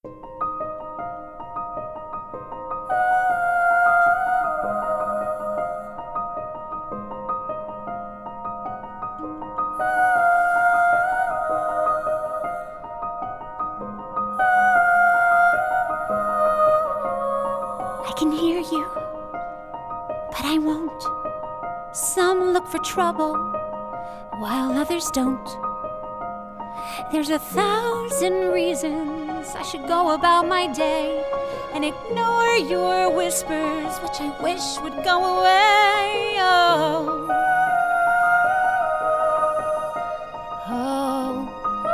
I can hear you, but I won't. Some look for trouble, while others don't. There's 1,000 reasons I should go about my day and ignore your whispers, which I wish would go away. Oh, oh.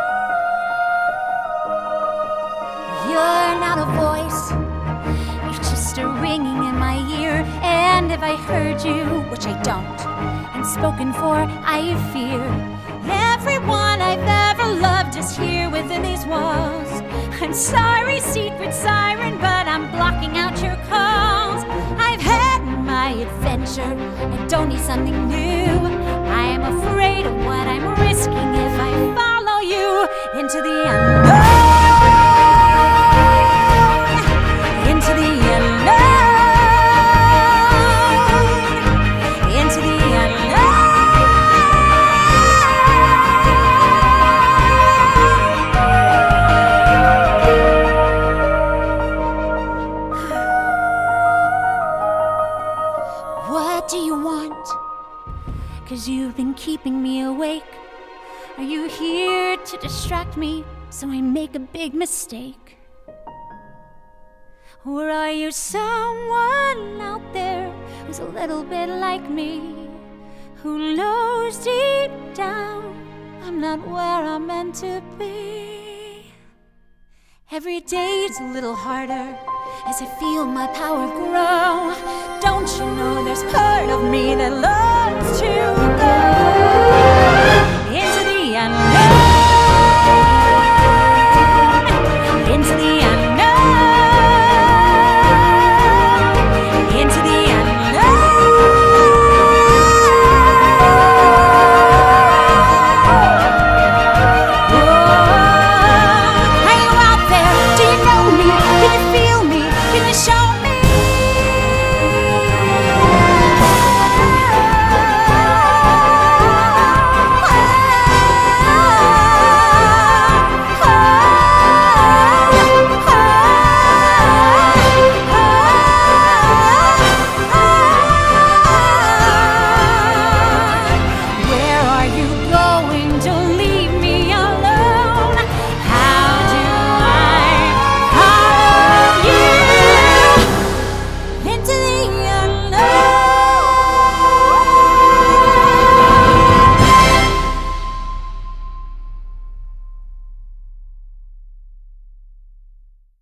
You're not a voice, you're just a ringing in my ear. And if I heard you, which I don't, and spoken for, I fear. Everyone I've ever loved is here within these walls. I'm sorry, secret siren, but I'm blocking out your calls. I've had my adventure, I don't need something new. I am afraid of what I'm risking if I follow you into the unknown. Into the unknown. Into the unknown. What do you want? 'Cause you've been keeping me awake. Are you here to distract me so I make a big mistake? Or are you someone out there who's a little bit like me, who knows deep down I'm not where I'm meant to be? Every day's a little harder as I feel my power grow. Don't you know there's part of me that loves to go?